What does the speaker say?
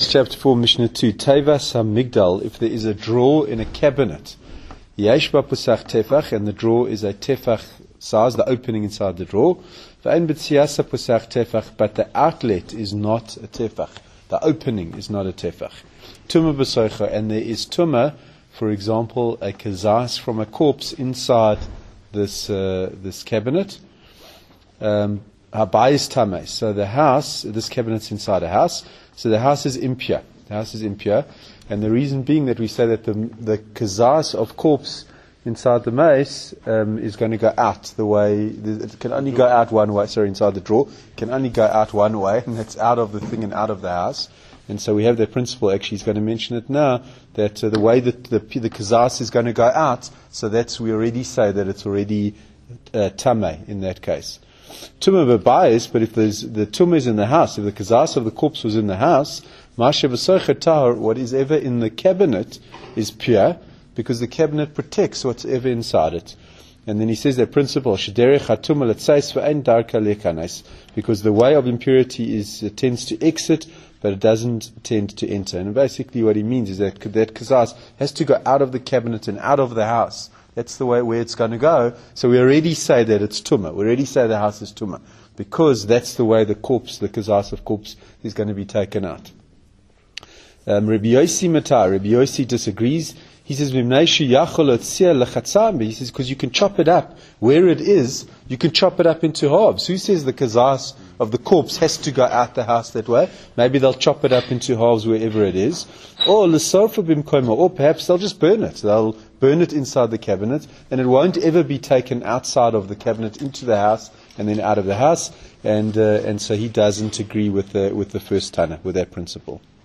Brachos chapter 4, Mishnah 2. Tevas HaMigdal, if there is a drawer in a cabinet, Yesh ba pusach tefach, and the drawer is a tefach size, the opening inside the drawer. V'ein b'tziasa pusach tefach, but the outlet is not a tefach. The opening is not a tefach. Tumah b'soicha, and there is tumah, for example, a kazas from a corpse inside this cabinet. Habayis tameh. So the house, this cabinet's inside a house, so the house is impure. The house is impure, and the reason being that we say that the kazas of corpse inside the mace is going to go out the way, it can only go out one way, inside the drawer, can only go out one way, and that's out of the thing and out of the house. And so we have that principle, actually he's going to mention it now, that the way that the kazas is going to go out, so we already say that it's already tameh in that case. Tumah b'bayis, but if the tumah is in the house, if the kazas of the corpse was in the house, mashe v'soicha tahor, what is ever in the cabinet is pure, because the cabinet protects whatever inside it. And then he says that principle, shederech hatumah letzais v'ein darka lekanes, because the way of impurity tends to exit, but it doesn't tend to enter. And basically what he means is that kazas has to go out of the cabinet and out of the house. That's the way where it's going to go. So we already say that it's tumah. We already say the house is tumah, because that's the way the kazas of corpse is going to be taken out. Rabbi Yossi disagrees. He says, he says, because you can chop it up where it is, you can chop it up into halves. Who says the kazas of the corpse has to go out the house that way? Maybe they'll chop it up into halves wherever it is. Or perhaps they'll just burn it. They'll burn it inside the cabinet, and it won't ever be taken outside of the cabinet into the house and then out of the house. And so he doesn't agree with the first Tana, with that principle.